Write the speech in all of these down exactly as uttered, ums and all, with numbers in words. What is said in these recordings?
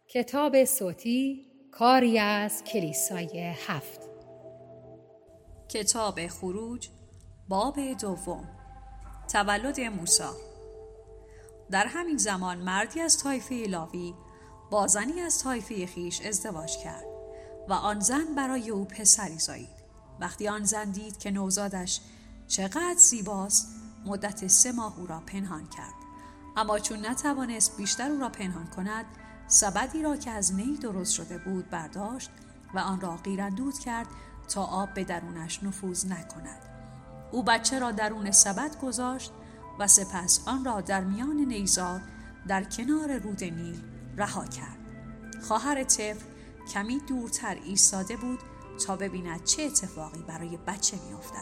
کتاب صوتی کاری از کلیسای هفت. کتاب خروج باب دوم. تولد موسی. در همین زمان مردی از طایفه لاوی با زنی از طایفه خویش ازدواج کرد و آن زن برای او پسری زایید. وقتی آن زن دید که نوزادش چقدر زیباست، مدت سه ماه او را پنهان کرد. اما چون نتوانست بیشتر او را پنهان کند، سبدی را که از نی درست شده بود برداشت و آن را قیراندود کرد تا آب به درونش نفوذ نکند. او بچه را درون سبد گذاشت و سپس آن را در میان نیزار در کنار رود نیل رها کرد. خواهر طفل کمی دورتر ایستاده بود تا ببیند چه اتفاقی برای بچه می‌افتد.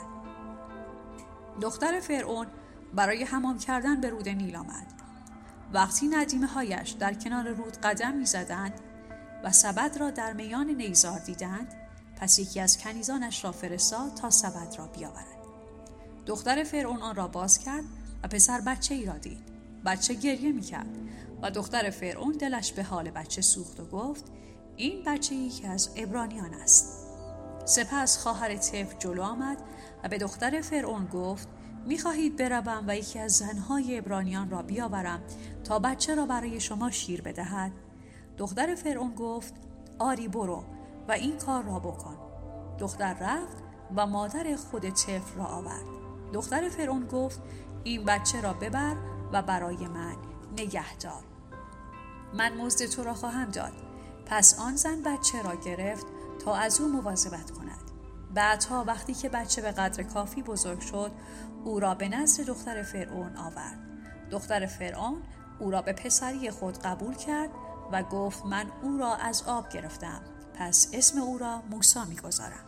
دختر فرعون برای حمام کردن به رود نیل آمد. وقتی ندیمه هایش در کنار رود قدم می زدند و سبد را در میان نیزار دیدند، پس یکی از کنیزانش را فرستاد تا سبد را بیاورد. دختر فرعون آن را باز کرد و پسر بچه ای را دید. بچه گریه می کرد و دختر فرعون دلش به حال بچه سوخت و گفت این بچه یکی از عبرانیان است. سپس خواهر طفل جلو آمد و به دختر فرعون گفت می خواهید بروم و یکی از زنهای عبرانیان را بیاورم تا بچه را برای شما شیر بدهد؟ دختر فرعون گفت آری برو و این کار را بکن. دختر رفت و مادر خود طفل را آورد. دختر فرعون گفت این بچه را ببر و برای من نگه دار. من مزد تو را خواهم داد. پس آن زن بچه را گرفت تا از او مواظبت کند. بعدها وقتی که بچه به قدر کافی بزرگ شد، او را به نزد دختر فرعون آورد. دختر فرعون او را به پسری خود قبول کرد و گفت من او را از آب گرفتم، پس اسم او را موسی می‌گذارم.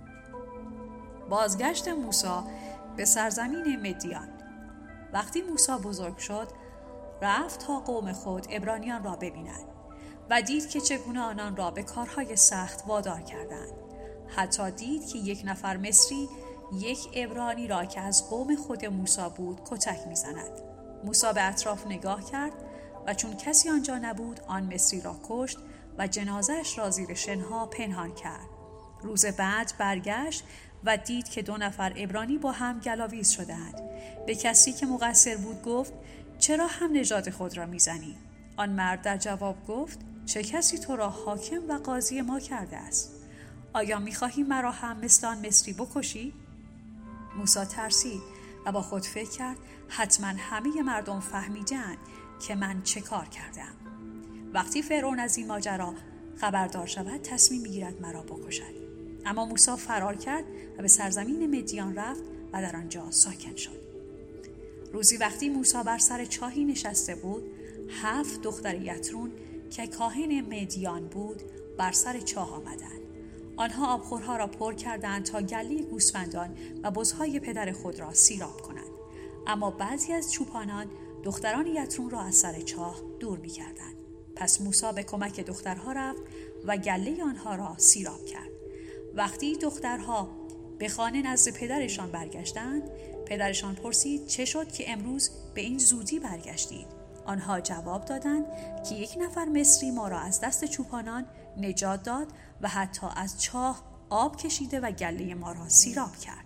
بازگشت موسی به سرزمین مدیان. وقتی موسی بزرگ شد، رفت تا قوم خود عبرانیان را ببیند و دید که چگونه آنان را به کارهای سخت وادار کردند. حتی دید که یک نفر مصری یک عبرانی را که از قوم خود موسی بود کتک می‌زند. موسی به اطراف نگاه کرد و چون کسی آنجا نبود آن مصری را کشت و جنازه‌اش را زیر شنها پنهان کرد. روز بعد برگشت و دید که دو نفر عبرانی با هم گلاویز شدند. به کسی که مقصر بود گفت چرا هم نژاد خود را می‌زنی؟ آن مرد در جواب گفت چه کسی تو را حاکم و قاضی ما کرده است؟ آیا می‌خواهی مرا هم مثل آن مصری بکشی؟ موسی ترسید و با خود فکر کرد حتما همه مردم فهمیدند که من چه کار کردم. وقتی فرعون از این ماجرا خبردار شود تصمیم می‌گیرد مرا بکشد. اما موسی فرار کرد و به سرزمین مدیان رفت و در آنجا ساکن شد. روزی وقتی موسی بر سر چاهی نشسته بود، هفت دختر یترون که کاهن مدیان بود بر سر چاه آمدند. آنها آبخورها را پر کردند تا گله گوسفندان و بزهای پدر خود را سیراب کنند. اما بعضی از چوپانان دختران یترون را از سر چاه دور می کردند. پس موسی به کمک دخترها رفت و گله آنها را سیراب کرد. وقتی دخترها به خانه نزد پدرشان برگشتند، پدرشان پرسید چه شد که امروز به این زودی برگشتید؟ آنها جواب دادند که یک نفر مصری ما را از دست چوپانان نجات داد و حتی از چاه آب کشیده و گله ما را سیراب کرد.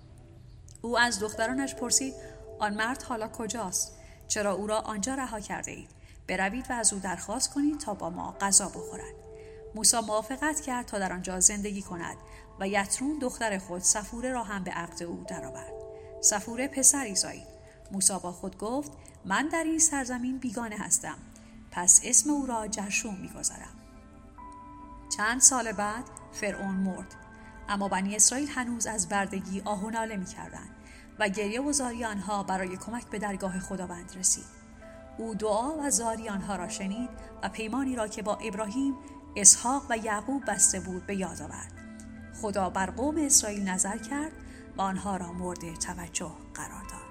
او از دخترانش پرسید آن مرد حالا کجاست؟ چرا او را آنجا رها کرده اید؟ بروید و از او درخواست کنید تا با ما غذا بخورد. موسی موافقت کرد تا در آنجا زندگی کند و یترون دختر خود صفوره را هم به عقد او درآورد. صفوره پسری زایید. موسی با خود گفت من در این سرزمین بیگانه هستم، پس اسم او را جرشوم می‌گذارم. چند سال بعد فرعون مرد، اما بنی اسرائیل هنوز از بردگی آه و ناله می‌کردند و گریه و زاری آنها برای کمک به درگاه خداوند رسید. او دعا و زاری آنها را شنید و پیمانی را که با ابراهیم، اسحاق و یعقوب بسته بود به یاد آورد. خدا بر قوم اسرائیل نظر کرد و آنها را مورد توجه قرار داد.